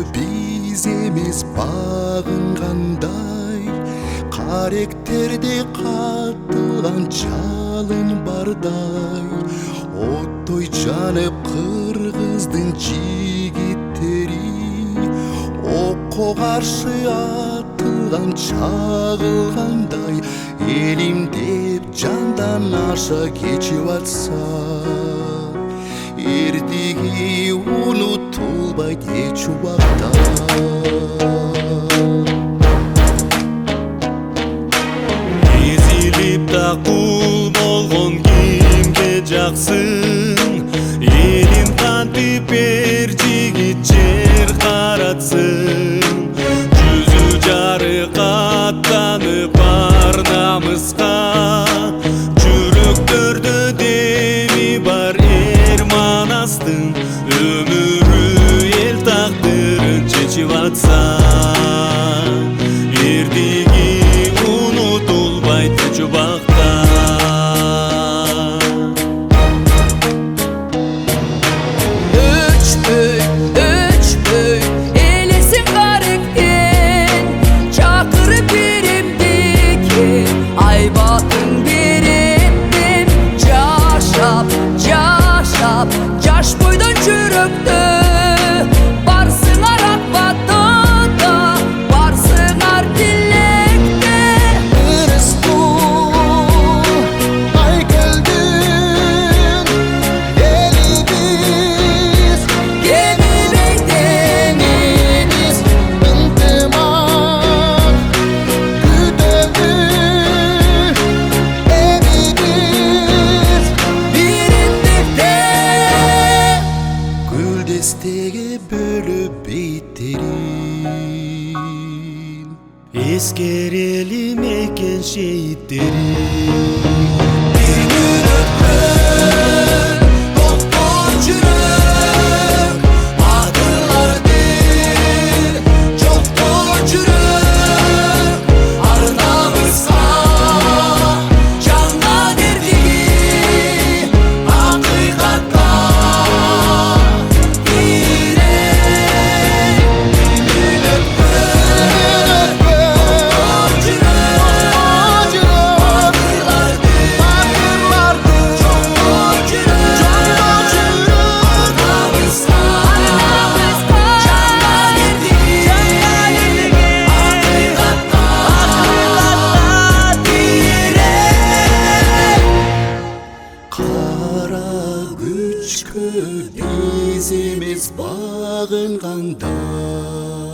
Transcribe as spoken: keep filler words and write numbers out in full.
bizimiz bağınğандай, Karakterде қатылған жалын бардай, Оттой жанып қырғыздың жигиттери, Оққа қаршы атылған чағылғандай, Елім деп жандан аша кечіп атса, Ертегі ұнутылбайды еш уақытта. Езіліп тақұл болғын кімге жақсын, Елін қантып бер жігіт жер қаратсын. Жүзі жарық аттанып бар намысқа, жүректерді деми бар ерман астын, өмірі ел тағдырын шешіп атса, ертегі ұнутылбайды жұбақта. Өчпөй, өчпөй, елесің қарықтен, Чақырып беремдекен, айбатын беремден. Жашап, жашап, жаш бойдан жүректі, Барсыңар ақбатыда, барсыңар тілекте. Ырысту, ай келдің, еліміз, Кемібей теңіз, ынтымақ күтеді, еліміз. Біріндікте Гүлдестеге бөліп бейтерін, Ескерелі мекен шейіттерін. Тоқтар жүрек, адырлардың, жоқтар жүрек, ардамызға, жанға бердігі, ақиқатқа керек. Үміліп тоқтар жүрек, адырлардың, жоқтар жүрек, ардамызға, жанға бердігі, ақиқатқа керек. Қара күшке bizimiz бағынғанда,